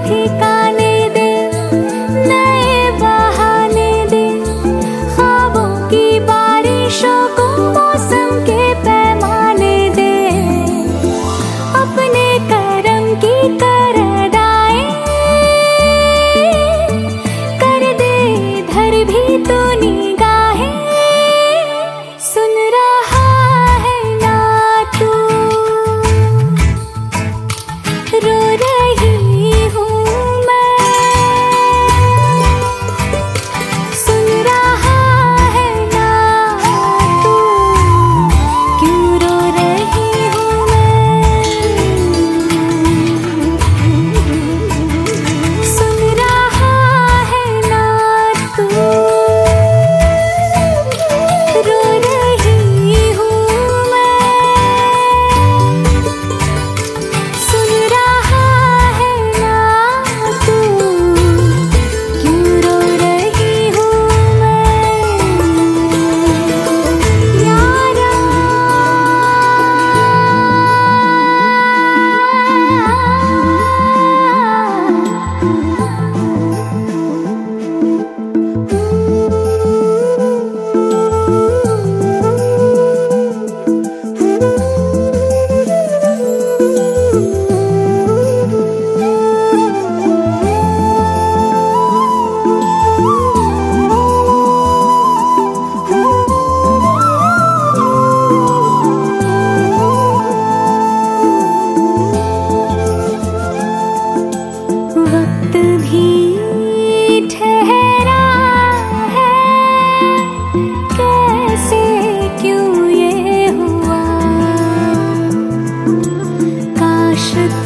ठिकाने दे, नए बहाने दे, ख्वाबों की बारिशों को मौसम के पैमाने दे, अपने करम की करदाएं कर दे धर भी तो निगाहें। सुन रहा है ना तू, रो रही हूँ मैं। सुन रहा है ना तू, क्यों रो रही हूँ मैं। सुन रहा है ना तू, रो रही हूँ मैं। सुन रहा है ना तू, क्यों रो रही हूँ मैं। यारा वक्त भी ठहरा है, कैसे क्यों ये हुआ। काश